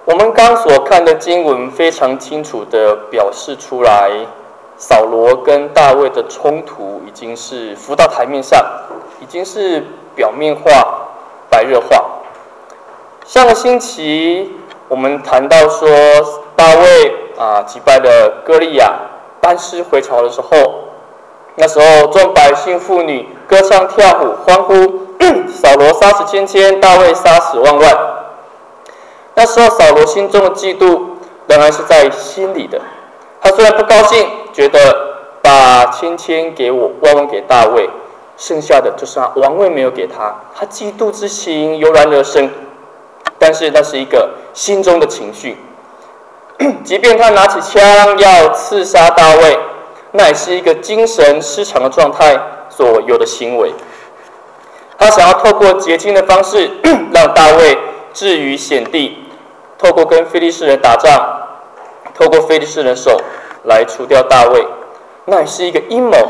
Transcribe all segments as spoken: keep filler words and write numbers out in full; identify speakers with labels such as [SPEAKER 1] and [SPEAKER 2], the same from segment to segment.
[SPEAKER 1] 我们刚所看的经文非常清楚地表示出来，扫罗跟大卫的冲突已经是浮到台面上，已经是表面化、白热化。上个星期我们谈到说，大卫啊击败了歌利亚，班师回朝的时候，那时候众百姓妇女歌唱跳舞欢呼，扫罗杀死千千，大卫杀死万万。那时候扫罗心中的嫉妒仍然是在心里的，他虽然不高兴，觉得把千千给我，万万给大卫，剩下的就是他王位没有给他，他嫉妒之情油然而生。但是那是一个心中的情绪，即便他拿起枪要刺杀大卫，那也是一个精神失常的状态所有的行为。他想要透过捷径的方式让大卫置于险地，透过跟非利士人打仗，透过非利士人手来除掉大卫，那也是一个阴谋。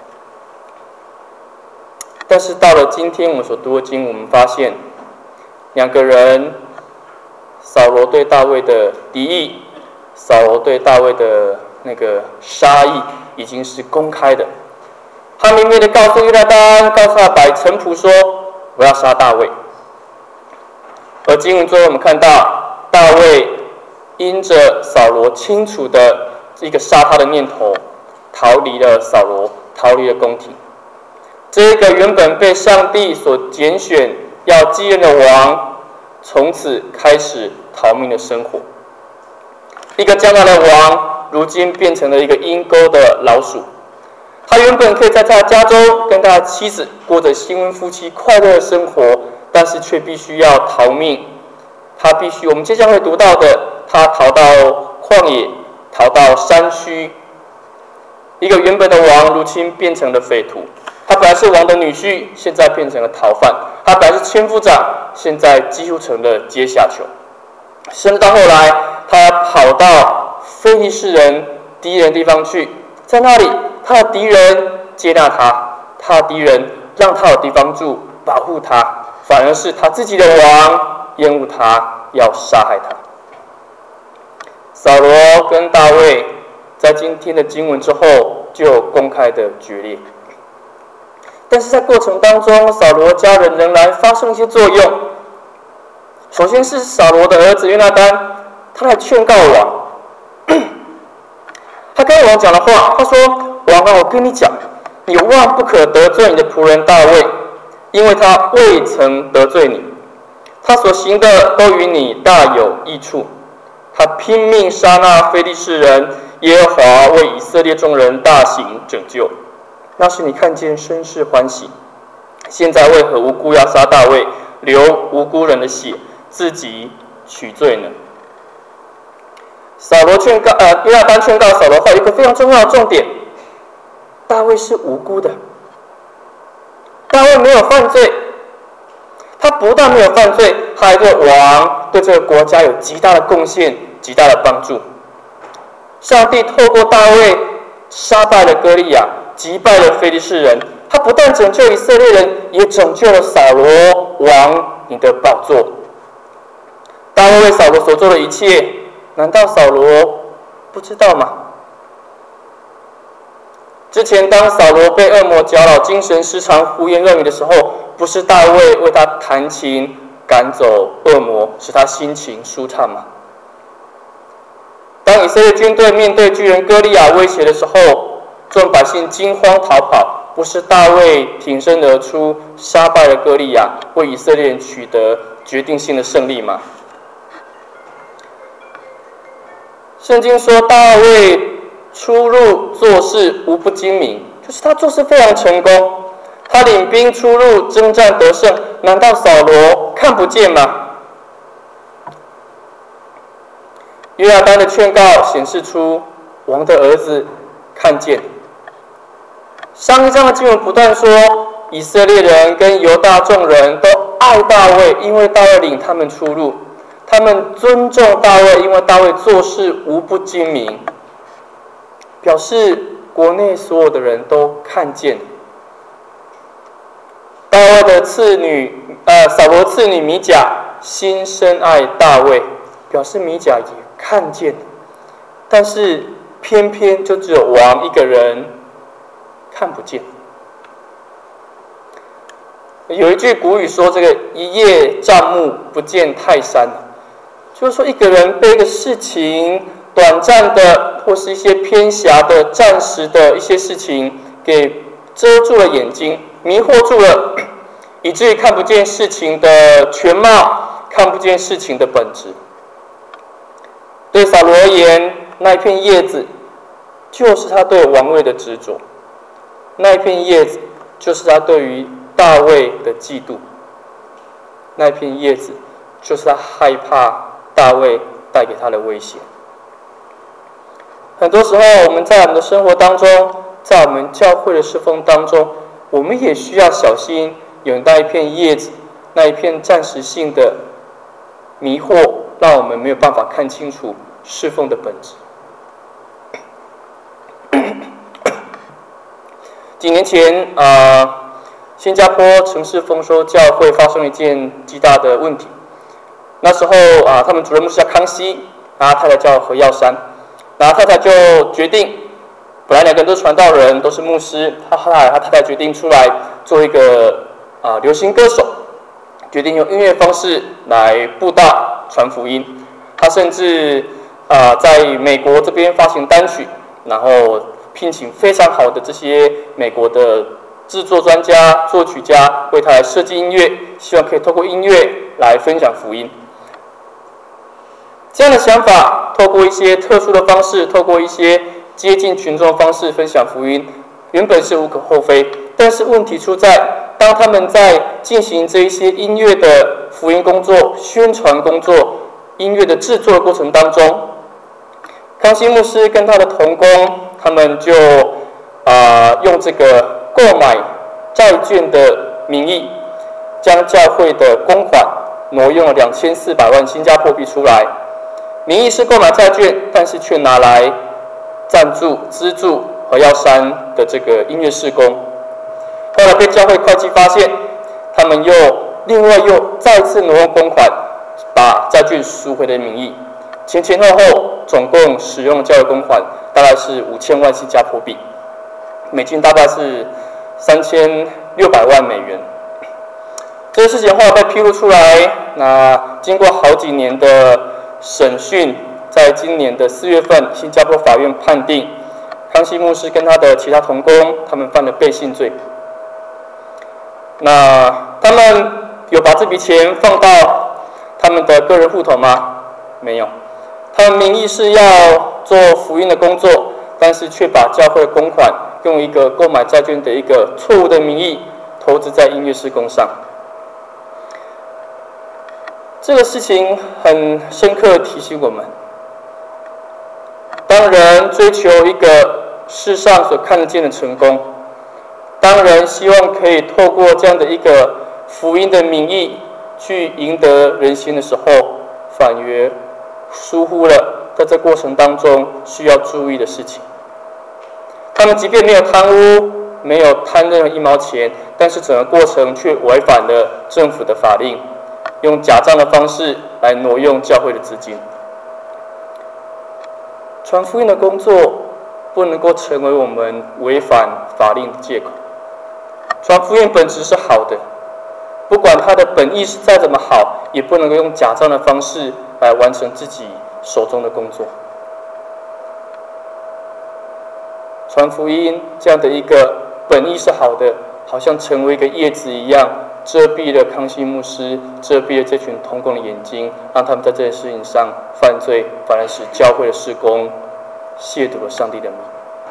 [SPEAKER 1] 但是到了今天我们所读的经，我们发现两个人，扫罗对大卫的敌意，扫罗对大卫的那个杀意，已经是公开的。他明明的告诉约拿单，告诉他百臣仆说：“我要杀大卫。”而经文中我们看到，大卫因着扫罗清楚的一个杀他的念头，逃离了扫罗，逃离了宫廷。这个原本被上帝所拣选要继任的王，从此开始逃命的生活。一个将来的王，如今变成了一个阴沟的老鼠。他原本可以在他的家中跟他的妻子过着新婚夫妻快乐的生活，但是却必须要逃命。他必须，我们接下来会读到的，他逃到旷野，逃到山区。一个原本的王，如今变成了匪徒。他本来是王的女婿，现在变成了逃犯。他本来是千夫长，现在几乎成了阶下囚。甚至到后来，他跑到非利士人敌人的地方去，在那里，他的敌人接纳他，他的敌人让他有地方住，保护他，反而是他自己的王厌恶他，要杀害他。扫罗跟大卫在今天的经文之后就有公开的决裂。但是在过程当中，扫罗家人仍然发生一些作用。首先是扫罗的儿子约拿单，他来劝告王。他跟王讲的话，他说：“王啊，我跟你讲，你万不可得罪你的仆人大卫，因为他未曾得罪你，他所行的都与你大有益处。他拼命杀那非利士人，耶和华为以色列众人大行拯救。那时你看见甚是欢喜，现在为何无辜要杀大卫，流无辜人的血，自己取罪呢？”扫罗劝告，呃，约拿单劝告扫罗后，一个非常重要的重点：大卫是无辜的，大卫没有犯罪。他不但没有犯罪，他还对王、对这个国家有极大的贡献、极大的帮助。上帝透过大卫杀败了歌利亚，击败了非利士人，他不但拯救以色列人，也拯救了扫罗王你的宝座。大卫为扫罗所做的一切，难道扫罗不知道吗？之前当扫罗被恶魔搅扰、精神失常、胡言乱语的时候，不是大卫为他弹琴赶走恶魔，使他心情舒畅吗？当以色列军队面对巨人歌利亚威胁的时候，众百姓惊慌逃跑，不是大卫挺身而出，杀败了歌利亚，为以色列人取得决定性的胜利吗？圣经说大卫出入做事无不精明，就是他做事非常成功，他领兵出入征战得胜，难道扫罗看不见吗？约拿单的劝告显示出王的儿子看见。上一章的经文不断说，以色列人跟犹大众人都爱大卫，因为大卫领他们出入，他们尊重大卫，因为大卫做事无不精明，表示国内所有的人都看见。大卫的次女，呃，扫罗次女米甲心深爱大卫， 表示米甲也看见，但是偏偏就只有王一个人看不见。有一句古语说：“这个一叶障目，不见泰山。”就是说，一个人被一个事情短暂的，或是一些偏狭的、暂时的一些事情给遮住了眼睛，迷惑住了，以至于看不见事情的全貌，看不见事情的本质。对扫罗而言，那一片叶子就是他对王位的执着，那一片叶子就是他对于大卫的嫉妒，那一片叶子就是他害怕大卫带给他的威胁。很多时候，我们在我们的生活当中，在我们教会的侍奉当中，我们也需要小心有那一片叶子，那一片暂时性的迷惑，让我们没有办法看清楚侍奉的本质。几年前，啊、呃，新加坡城市丰收教会发生了一件极大的问题。那时候啊、呃，他们主任牧师叫康熙，然后太太叫何耀珊，然后太太就决定，本来两个人都是传道人，都是牧师，他后来他太太决定出来做一个啊、呃、流行歌手，决定用音乐方式来布道传福音。他甚至啊、呃、在美国这边发行单曲，然后聘请非常好的这些美国的制作专家、作曲家为他来设计音乐，希望可以透过音乐来分享福音。这样的想法，透过一些特殊的方式，透过一些接近群众的方式分享福音，原本是无可厚非。但是问题出在，当他们在进行这一些音乐的福音工作、宣传工作、音乐的制作的过程当中，康熙牧师跟他的同工，他们就啊、呃、用这个购买债券的名义，将教会的公款挪用了两千四百万新加坡币出来。名义是购买债券，但是却拿来赞助、资助何耀珊的这个音乐事工。后来被教会会计发现，他们又另外又再次挪用公款，把债券赎回的名义，前前后后总共使用教会公款大概是五千万新加坡币，美金大概是三千六百万美元。这个事情后来被披露出来，那经过好几年的审讯，在今年的四月份，新加坡法院判定康熙牧师跟他的其他同工，他们犯了背信罪。那他们有把这笔钱放到他们的个人户头吗？没有，他们名义是要做福音的工作，但是却把教会的公款用一个购买债券的一个错误的名义投资在音乐事工上。这个事情很深刻地提醒我们，当人追求一个世上所看得见的成功，当人希望可以透过这样的一个福音的名义去赢得人心的时候，反而疏忽了在这过程当中需要注意的事情。他们即便没有贪污，没有贪任何一毛钱，但是整个过程却违反了政府的法令，用假账的方式来挪用教会的资金。传福音的工作不能够成为我们违反法令的借口。传福音本质是好的，不管它的本意是再怎么好，也不能够用假账的方式来完成自己手中的工作。传福音这样的一个本意是好的，好像成为一个叶子一样，遮蔽了康熙牧师，遮蔽了这群同工的眼睛，让他们在这件事情上犯罪，反而使教会的事工亵渎了上帝的名。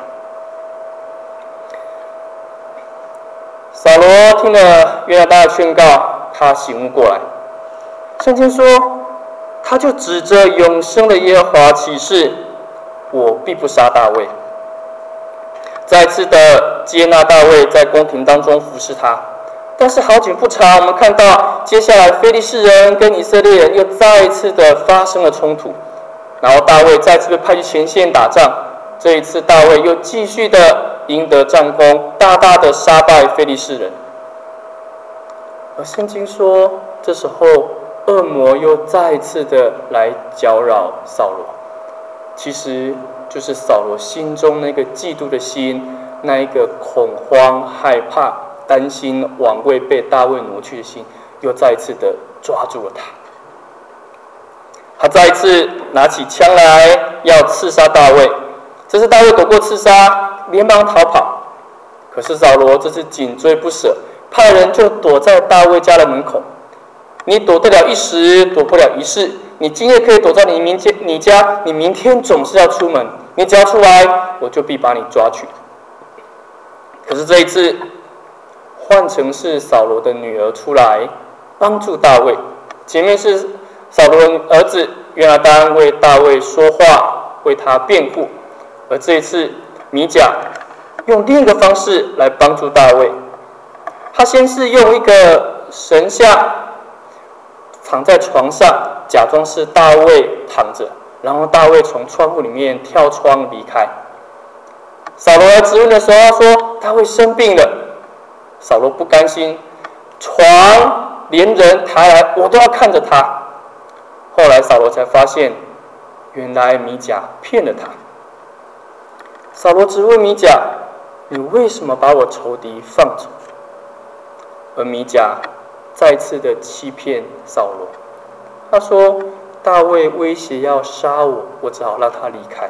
[SPEAKER 1] 扫罗听了约拿单的劝告，他醒悟过来。圣经说，他就指着永生的耶和华起誓，我必不杀大卫。再次的接纳大卫在宫廷当中服侍他。但是好景不长，我们看到接下来非利士人跟以色列人又再一次的发生了冲突，然后大卫再次被派去前线打仗。这一次大卫又继续的赢得战功，大大的杀败非利士人。而圣经说，这时候恶魔又再次的来搅扰扫罗，其实就是扫罗心中那个嫉妒的心，那一个恐慌、害怕、担心王位被大卫挪去的心，又再一次的抓住了他。他再一次拿起枪来要刺杀大卫，这次大卫躲过刺杀，连忙逃跑。可是扫罗这次紧追不舍，派人就躲在大卫家的门口。你躲得了一时，躲不了一世。你今夜可以躲在你明天你家，你明天总是要出门。你只要出来，我就必把你抓去。可是这一次，换成是扫罗的女儿出来帮助大卫，前面是扫罗的儿子约拿单为大卫说话，为他辩护，而这一次米甲用另一个方式来帮助大卫。他先是用一个神像躺在床上，假装是大卫躺着，然后大卫从窗户里面跳窗离开。扫罗来质问的时候，他说大卫生病了。扫罗不甘心，床连人抬来，我都要看着他。后来扫罗才发现，原来米甲骗了他。扫罗质问米甲：“你为什么把我仇敌放走？”而米甲再次的欺骗扫罗，他说：“大卫威胁要杀我，我只好让他离开。”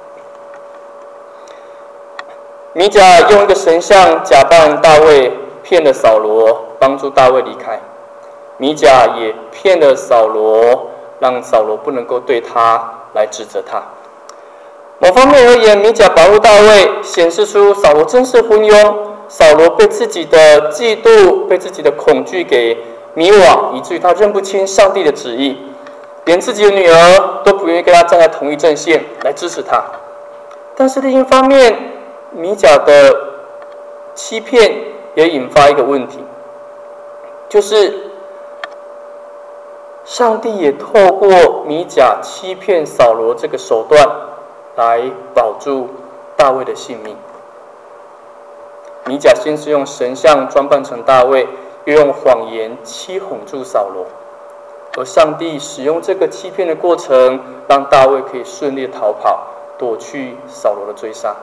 [SPEAKER 1] 米甲用一个神像假扮大卫，骗了扫罗，帮助大卫离开。米甲也骗了扫罗，让扫罗不能够对他来指责他。某方面而言，米甲保护大卫，显示出扫罗真是昏庸。扫罗被自己的嫉妒、被自己的恐惧给迷惘，以至于他认不清上帝的旨意，连自己的女儿都不愿意跟他站在同一阵线来支持他。但是另一方面，米甲的欺骗也引发一个问题，就是上帝也透过米甲欺骗扫罗这个手段来保住大卫的性命。米甲先是用神像装扮成大卫，又用谎言欺哄住扫罗，而上帝使用这个欺骗的过程，让大卫可以顺利逃跑，躲去扫罗的追杀。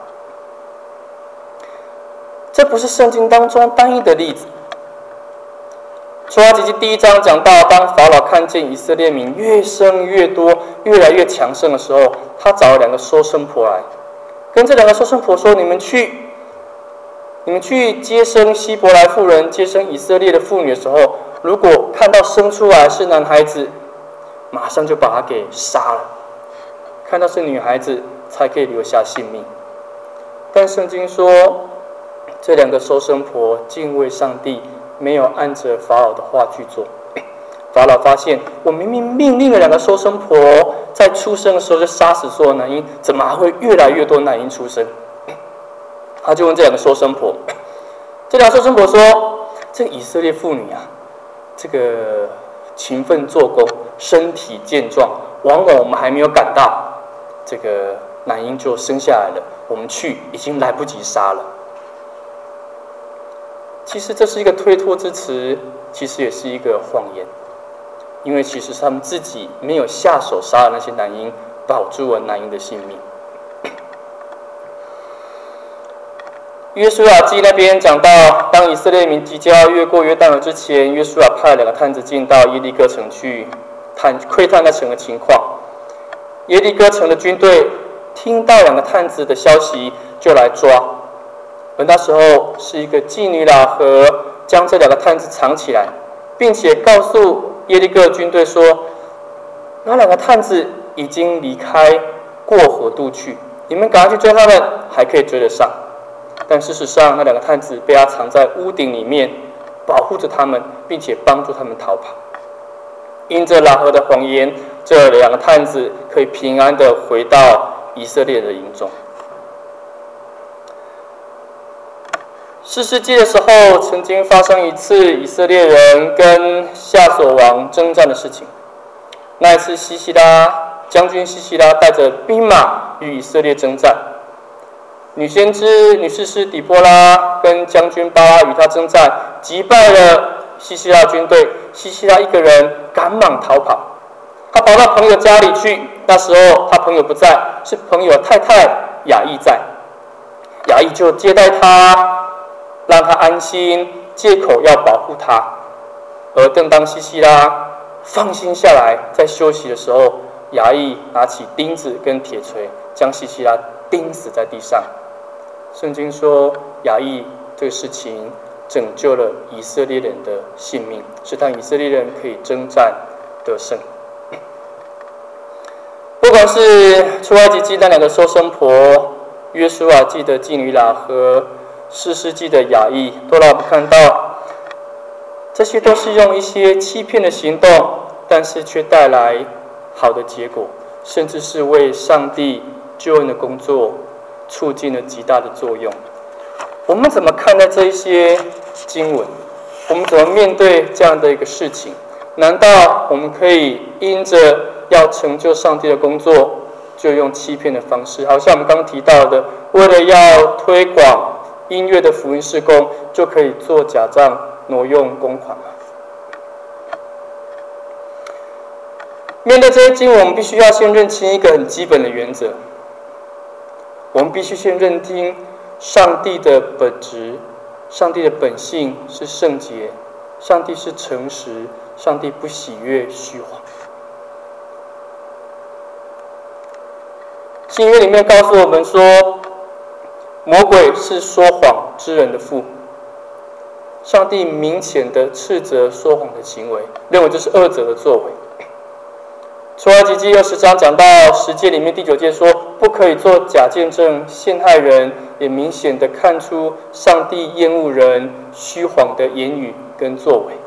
[SPEAKER 1] 这不是圣经当中单一的例子。出埃及记第一章讲到，当法老看见以色列民越生越多、越来越强盛的时候，他找了两个收生婆来，跟这两个收生婆说：“你们去。”你们去接生希伯来妇人、接生以色列的妇女的时候，如果看到生出来是男孩子，马上就把他给杀了；看到是女孩子，才可以留下性命。但圣经说，这两个收生婆敬畏上帝，没有按着法老的话去做。法老发现，我明明命令了两个收生婆在出生的时候就杀死所有男婴，怎么还会越来越多男婴出生？他就问这两个收生婆，这两个收生婆说：“这个以色列妇女啊，这个勤奋做工，身体健壮，往往我们还没有赶到，这个男婴就生下来了，我们去已经来不及杀了。”其实这是一个推脱之词，其实也是一个谎言，因为其实是他们自己没有下手杀了那些男婴，保住了男婴的性命。约书亚记那边讲到，当以色列民即将要越过约旦河之前，约书亚派了两个探子进到耶利哥城去探窥探那城的情况。耶利哥城的军队听到两个探子的消息，就来抓。而那时候是一个妓女喇合将这两个探子藏起来，并且告诉耶利哥军队说，那两个探子已经离开过河渡去，你们赶快去追他们，还可以追得上。但事实上，那两个探子被他藏在屋顶里面，保护着他们，并且帮助他们逃跑。因着喇合的谎言，这两个探子可以平安地回到以色列的营中。士师记的时候，曾经发生一次以色列人跟夏所王征战的事情。那一次，西西拉将军西西拉带着兵马与以色列征战。女先知、女士师底波拉跟将军巴拉与他征战，击败了西西拉军队， 西西拉一个人赶忙逃跑。他跑到朋友家里去，那时候他朋友不在，是朋友太太雅意在。雅意就接待他，让他安心，借口要保护他。而正当西西拉放心下来，在休息的时候，雅意拿起钉子跟铁锤，将西西拉钉死在地上。圣经说，雅意这个事情拯救了以色列人的性命，使他以色列人可以征战得胜。不管是出埃及记那两个收生婆，约书亚记的妓女喇合，士师记的雅意，都让我们看到，这些都是用一些欺骗的行动，但是却带来好的结果，甚至是为上帝救恩的工作促进了极大的作用。我们怎么看待这一些经文？我们怎么面对这样的一个事情？难道我们可以因着要成就上帝的工作，就用欺骗的方式？好像我们刚刚提到的，为了要推广音乐的福音事工，就可以做假账，挪用公款吗？面对这些经文，我们必须要先认清一个很基本的原则：我们必须先认清上帝的本质，上帝的本性是圣洁，上帝是诚实，上帝不喜悦虚谎。新约里面告诉我们说，魔鬼是说谎之人的父。上帝明显的斥责说谎的行为，认为这是恶者的作为。出埃及记二十章讲到十诫里面第九诫说，不可以做假见证陷害人，也明显的看出上帝厌恶人虚谎的言语跟作为。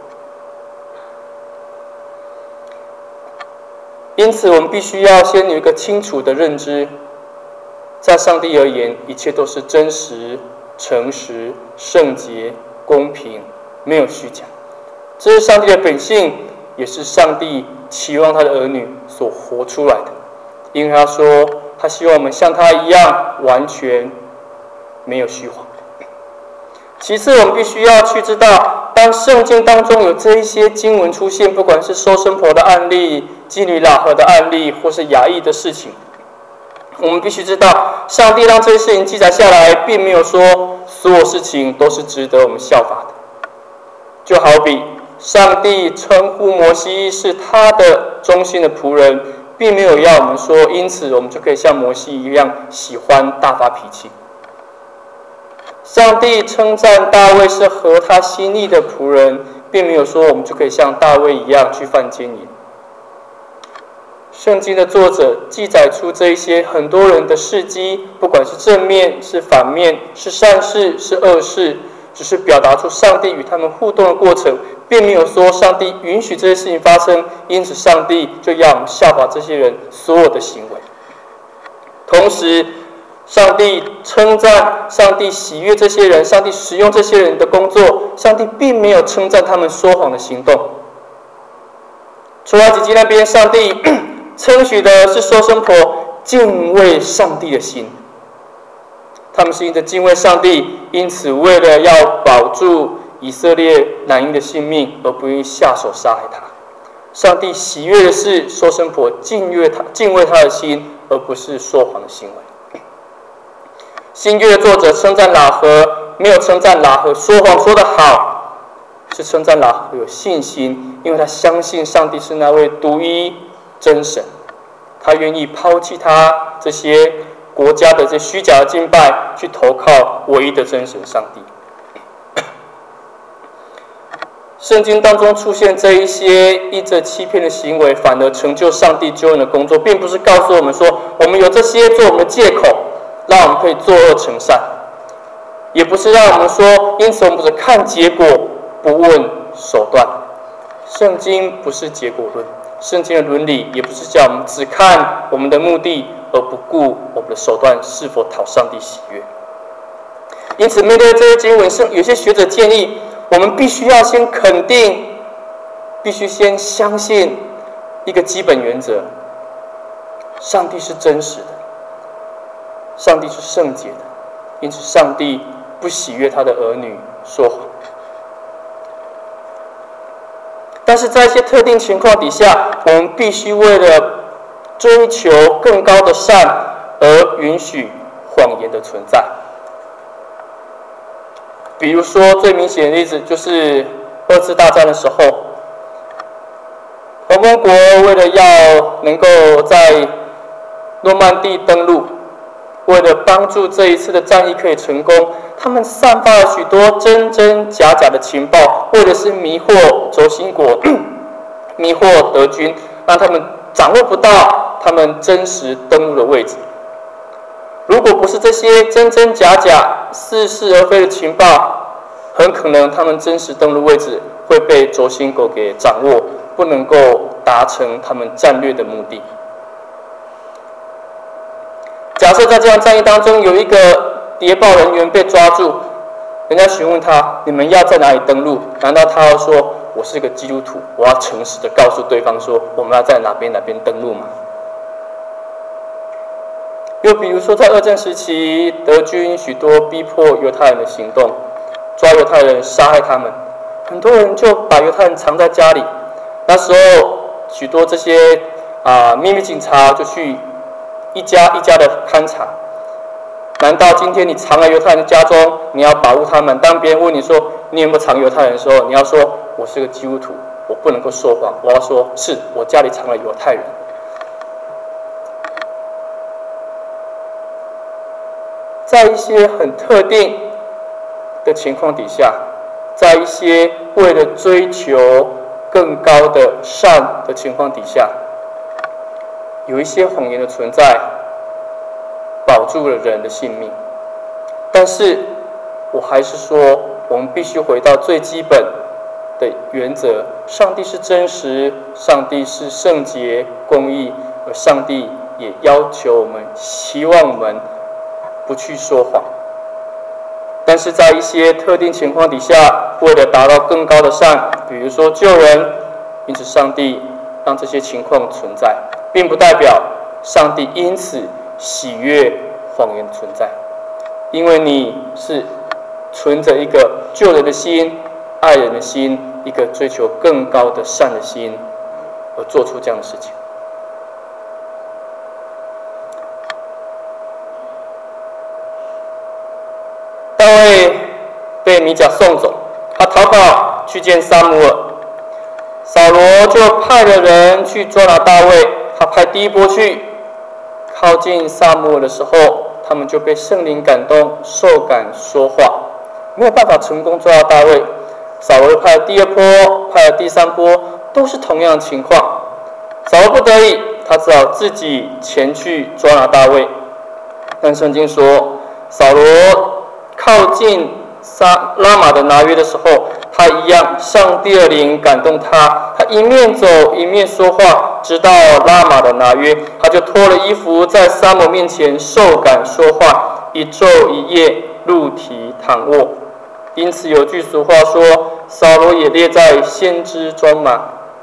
[SPEAKER 1] 因此，我们必须要先有一个清楚的认知，在上帝而言，一切都是真实、诚实、圣洁、公平，没有虚假。这是上帝的本性，也是上帝期望他的儿女所活出来的。因为他说，他希望我们像他一样，完全没有虚谎。其次，我们必须要去知道，当圣经当中有这一些经文出现，不管是收生婆的案例、妓女喇合的案例，或是雅意的事情，我们必须知道，上帝让这些事情记载下来，并没有说所有事情都是值得我们效法的。就好比上帝称呼摩西是他的忠心的仆人，并没有要我们说，因此我们就可以像摩西一样喜欢大发脾气。上帝称赞大卫是合他心意的仆人，并没有说我们就可以像大卫一样去犯奸淫。圣经的作者记载出这一些很多人的事迹，不管是正面是反面，是善事是恶事，只是表达出上帝与他们互动的过程，并没有说上帝允许这些事情发生，因此上帝就要我们效法这些人所有的行为。同时，上帝称赞，上帝喜悦这些人，上帝使用这些人的工作，上帝并没有称赞他们说谎的行动。出埃及记那边，上帝称许的是收生婆敬畏上帝的心，他们是因着敬畏上帝，因此为了要保住以色列男婴的性命，而不愿意下手杀害他。上帝喜悦的是收生婆敬畏他、敬畏他的心，而不是说谎的行为。新约的作者称赞喇合，没有称赞喇合说谎说得好，是称赞喇合有信心，因为他相信上帝是那位独一真神，他愿意抛弃他这些国家的这虚假的敬拜，去投靠唯一的真神上帝。圣经当中出现这一些依着欺骗的行为，反而成就上帝救恩的工作，并不是告诉我们说，我们有这些做我们的借口，让我们可以作恶成善，也不是让我们说，因此我们只看结果，不问手段。圣经不是结果论，圣经的伦理也不是叫我们只看我们的目的，而不顾我们的手段是否讨上帝喜悦。因此，面对这些经文，有些学者建议，我们必须要先肯定，必须先相信一个基本原则：上帝是真实的，上帝是圣洁的，因此上帝不喜悦他的儿女说谎。但但是在一些特定情况底下，我们必须为了追求更高的善而允许谎言的存在。比如说最明显的例子就是二次大战的时候，同盟国为了要能够在诺曼底登陆，为了帮助这一次的战役可以成功，他们散发了许多真真假假的情报，为的是迷惑轴心国迷惑德军，让他们掌握不到他们真实登陆的位置。如果不是这些真真假假、似是而非的情报，很可能他们真实登陆位置会被轴心国给掌握，不能够达成他们战略的目的。假设在这场战役当中有一个谍报人员被抓住，人家询问他：“你们要在哪里登陆？”难道他要说：“我是个基督徒，我要诚实的告诉对方说我们要在哪边哪边登陆吗？”又比如说，在二战时期，德军许多逼迫犹太人的行动，抓犹太人、杀害他们，很多人就把犹太人藏在家里。那时候，许多这些啊、呃、秘密警察就去一家一家的勘察。难道今天你藏在犹太人的家中，你要保护他们？当别人问你说你有没有藏犹太人的时候，你要说我是个基督徒，我不能够说谎，我要说是我家里藏了犹太人。在一些很特定的情况底下，在一些为了追求更高的善的情况底下，有一些谎言的存在，保住了人的性命。但是，我还是说，我们必须回到最基本的原则：上帝是真实，上帝是圣洁、公义，而上帝也要求我们，希望我们不去说谎。但是在一些特定情况底下，为了达到更高的善，比如说救人，因此上帝让这些情况存在，并不代表上帝因此喜悦谎言的存在，因为你是存着一个救人的心、爱人的心，一个追求更高的善的心，而做出这样的事情。大卫被米甲送走，他逃跑去见撒母耳，扫罗就派了人去捉拿大卫。他派第一波去，靠近撒母耳的时候，他们就被圣灵感动，受感说话，没有办法成功抓到大卫。扫罗又派了第二波，派了第三波，都是同样的情况。扫罗不得已，他只好自己前去抓拿大卫。但圣经说，扫罗靠近撒拉玛的拿约的时候，他一样，上帝的灵感动他，他一面走一面说话，直到拉玛的拿约，他就脱了衣服，在撒母耳面前受感说话，一昼一夜露体躺卧。因此有句俗话说：“扫罗也列在先知中嘛。”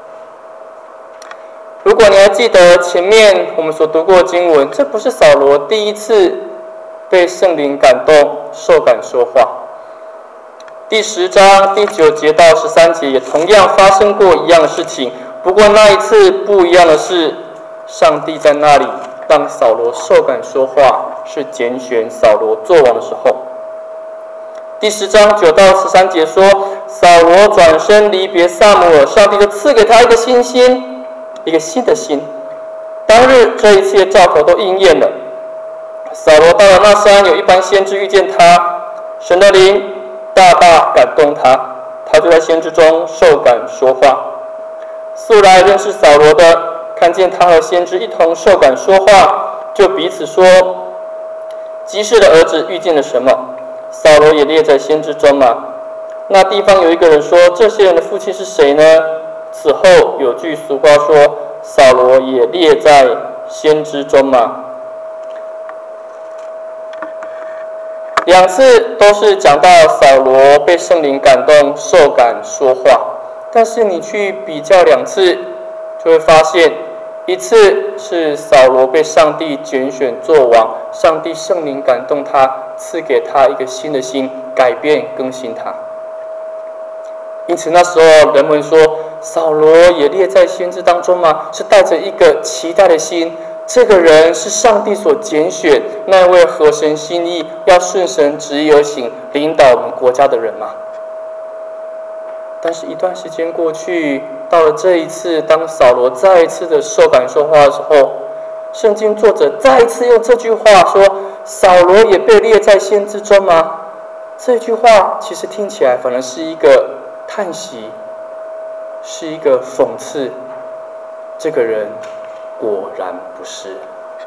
[SPEAKER 1] 如果你还记得前面我们所读过的经文，这不是扫罗第一次被圣灵感动、受感说话。第十章第九节到十三节也同样发生过一样的事情，不过那一次不一样的是，上帝在那里让扫罗受感说话，是拣选扫罗做王的时候。第十章九到十三节说，扫罗转身离别撒母耳，上帝就赐给他一个新心，一个新的心。当日这一切兆头都应验了。扫罗到了那山，有一般先知遇见他，神的灵大大感动他，他就在先知中受感说话。素来认识扫罗的，看见他和先知一同受感说话，就彼此说：“基士的儿子遇见了什么？扫罗也列在先知中吗？”那地方有一个人说：“这些人的父亲是谁呢？”此后有句俗话说：“扫罗也列在先知中吗？”两次都是讲到扫罗被圣灵感动、受感说话，但是你去比较两次，就会发现，一次是扫罗被上帝拣选做王，上帝圣灵感动他，赐给他一个新的心，改变更新他。因此那时候人们说， 扫罗也列在先知当中吗？是带着一个期待的心。这个人是上帝所拣选，那位合神心意、要顺神旨意而行、领导我们国家的人吗？但是，一段时间过去，到了这一次，当扫罗再一次的受感说话的时候，圣经作者再一次用这句话说：“扫罗也被列在先知中吗？”这句话其实听起来反而是一个叹息，是一个讽刺。这个人果然不是。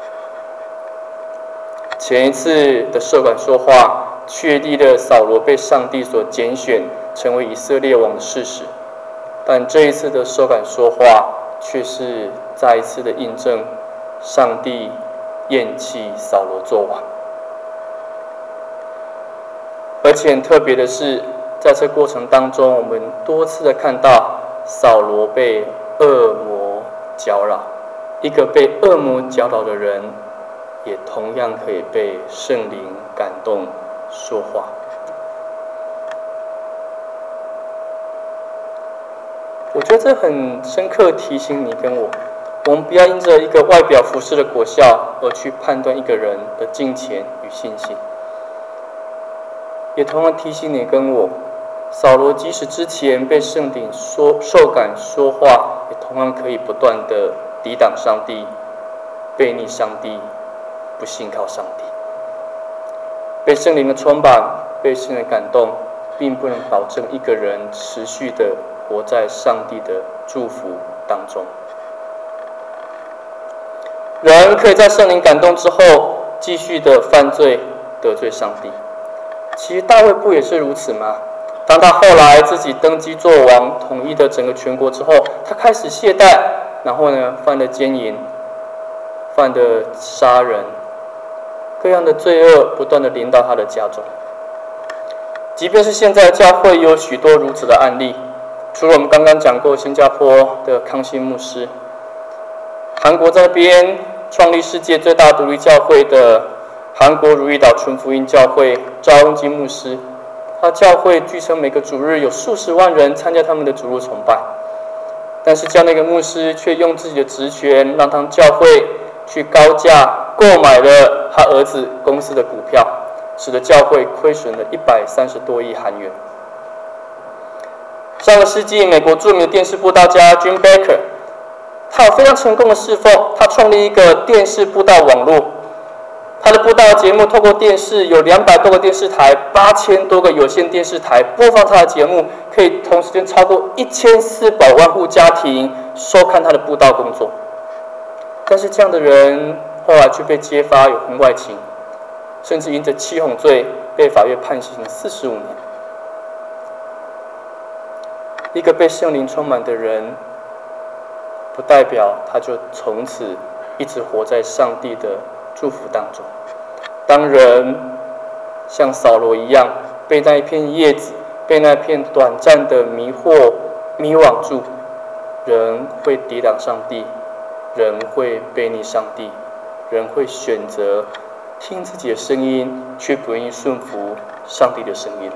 [SPEAKER 1] 前一次的受感说话，确立了扫罗被上帝所拣选，成为以色列王的事实。但这一次的受感说话，却是再一次的印证，上帝厌弃扫罗做王。而且很特别的是，在这过程当中，我们多次的看到扫罗被恶魔搅扰。一个被恶魔搅扰的人，也同样可以被圣灵感动说话。我觉得这很深刻提醒你跟我，我们不要因着一个外表服饰的果效而去判断一个人的敬虔与信心。也同样提醒你跟我，扫罗即使之前被圣灵说受感说话，也同样可以不断的抵挡上帝，背逆上帝，不信靠上帝。被圣灵的充满，被圣灵的感动，并不能保证一个人持续的活在上帝的祝福当中。人可以在圣灵感动之后，继续的犯罪，得罪上帝。其实大卫不也是如此吗？当他后来自己登基做王，统一的整个全国之后，他开始懈怠，然后呢，犯了奸淫，犯的杀人，各样的罪恶不断的临到他的家中。即便是现在教会有许多如此的案例，除了我们刚刚讲过新加坡的康熙牧师，韩国这边创立世界最大独立教会的韩国如意岛纯福音教会赵恩基牧师，他教会据称每个主日有数十万人参加他们的主日崇拜，但是叫那个牧师却用自己的职权，让他们教会去高价购买了他儿子公司的股票，使得教会亏损了一百三十多亿韩元。上个世纪，美国著名的电视布道家 Jim Bakker， 他有非常成功的侍奉，他创立一个电视布道网络。他的布道节目透过电视，有两百多个电视台、八千多个有线电视台播放他的节目，可以同时间超过一千四百万户家庭收看他的布道工作。但是这样的人后来却被揭发有婚外情，甚至因着欺哄罪被法院判刑四十五年。一个被圣灵充满的人，不代表他就从此一直活在上帝的祝福当中。当人像扫罗一样被那一片叶子、被那片短暂的迷惑迷惘住，人会抵挡上帝，人会背逆上帝，人会选择听自己的声音，却不愿意顺服上帝的声音。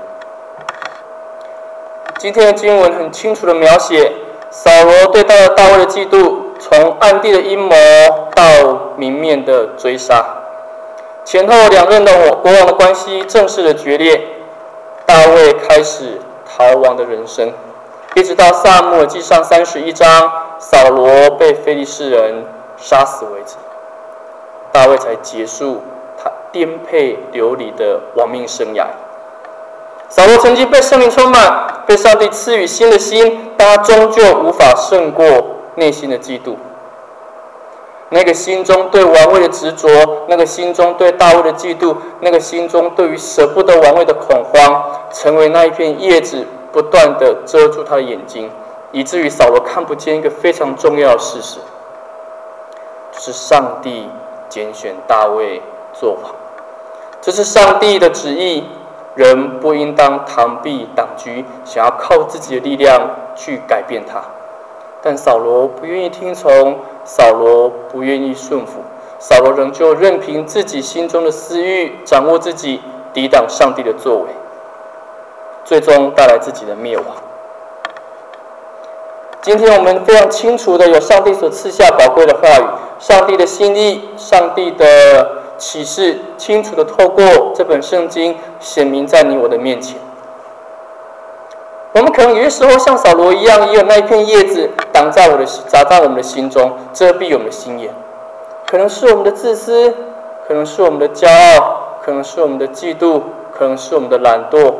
[SPEAKER 1] 今天的经文很清楚的描写扫罗对大卫的嫉妒，从暗地的阴谋到明面的追杀，前后两任的国王的关系正式的决裂，大卫开始逃亡的人生，一直到撒母耳记上三十一章，扫罗被非利士人杀死为止，大卫才结束他颠沛流离的亡命生涯。扫罗曾经被圣灵充满，被上帝赐予新的心，但他终究无法胜过内心的嫉妒。那个心中对王位的执着，那个心中对大卫的嫉妒，那个心中对于舍不得王位的恐慌，成为那一片叶子，不断的遮住他的眼睛，以至于扫罗看不见一个非常重要的事实，就是上帝拣选大卫做王，这是上帝的旨意。人不应当螳臂挡车，想要靠自己的力量去改变他。但扫罗不愿意听从，扫罗不愿意顺服，扫罗仍旧任凭自己心中的私欲掌握自己，抵挡上帝的作为，最终带来自己的灭亡。 今天我们非常清楚的有上帝所赐下宝贵的话语，上帝的心意，上帝的启示，清楚的透过这本圣经显明在你我的面前。我们可能有些时候像扫罗一样，也有那一片叶子挡在我的砸在我们的心中，遮蔽我们的心眼。可能是我们的自私，可能是我们的骄傲，可能是我们的嫉妒，可能是我们的懒惰。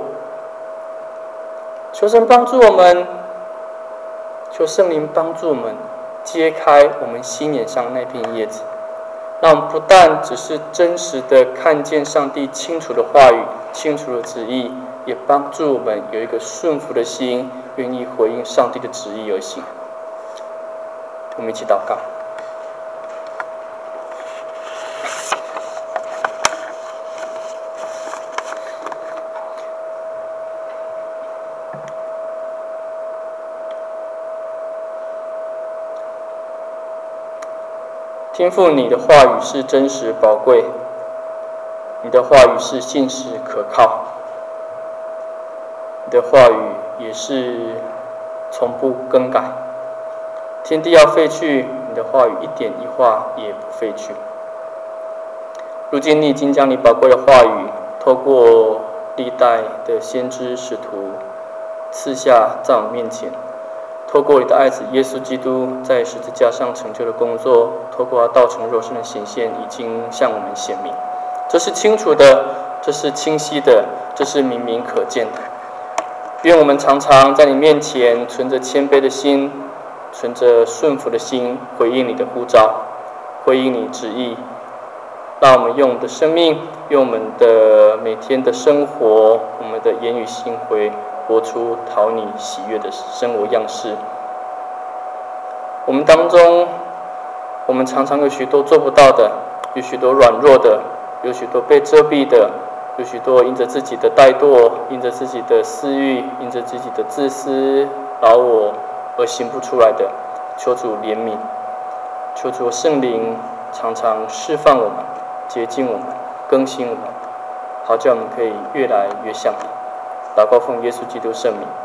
[SPEAKER 1] 求神帮助我们，求圣灵帮助我们揭开我们心眼上那片叶子，让我们不但只是真实的看见上帝清楚的话语、清楚的旨意，也帮助我们有一个顺服的心，愿意回应上帝的旨意而行。我们一起祷告。天父，你的话语是真实宝贵，你的话语是信实可靠，你的话语也是从不更改。天地要废去，你的话语一点一画也不废去。如今你已经将你宝贵的话语透过历代的先知使徒赐下在我们面前，透过你的爱子耶稣基督在十字架上成就的工作，透过他道成肉身的显现，已经向我们显明。这是清楚的，这是清晰的，这是明明可见的。愿我们常常在你面前存着谦卑的心，存着顺服的心，回应你的呼召，回应你旨意。让我们用我们的生命，用我们的每天的生活，我们的言语行为，活出讨你喜悦的生活样式。我们当中，我们常常有许多做不到的，有许多软弱的，有许多被遮蔽的，有许多因着自己的怠惰，因着自己的私欲，因着自己的自私老我而行不出来的。求主怜悯，求主圣灵常常释放我们，洁净我们，更新我们，好叫我们可以越来越像你。祷告奉耶稣基督圣名。